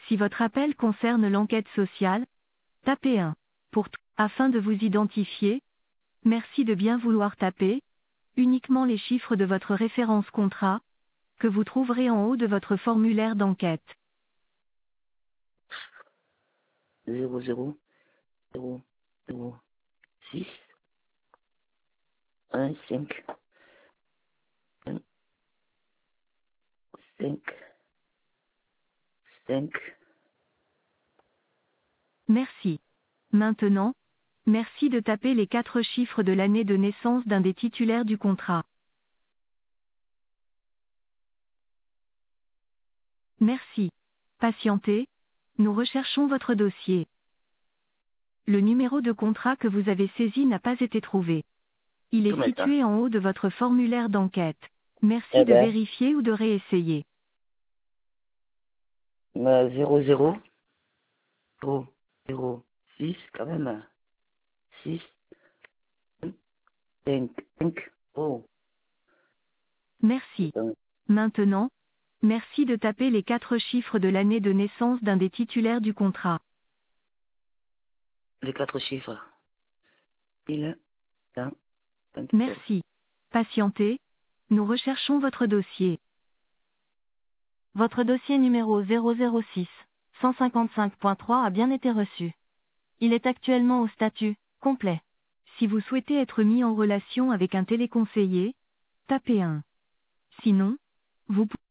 Si votre appel concerne l'enquête sociale, tapez 1. Afin de vous identifier, merci de bien vouloir taper uniquement les chiffres de votre référence contrat, que vous trouverez en haut de votre formulaire d'enquête. 0, 0, 0, 0, 6, 1, 5, 1, 5, 5. Merci. Maintenant, merci de taper les 4 chiffres de l'année de naissance d'un des titulaires du contrat. Merci. Patientez, nous recherchons votre dossier. Le numéro de contrat que vous avez saisi n'a pas été trouvé. Il est Comment ça? situé en haut de votre formulaire d'enquête. Merci Eh de ben, vérifier ou de réessayer. 0, 0, 0, 0, 6, quand même. 6, 5, 5. Oh, Merci. putain. Maintenant, merci de taper les 4 chiffres de l'année de naissance d'un des titulaires du contrat. Les 4 chiffres. 1127. Merci. Patientez, nous recherchons votre dossier. Votre dossier numéro 006 155.3 a bien été reçu. Il est actuellement au statut complet. Si vous souhaitez être mis en relation avec un téléconseiller, tapez 1. Sinon, vous pouvez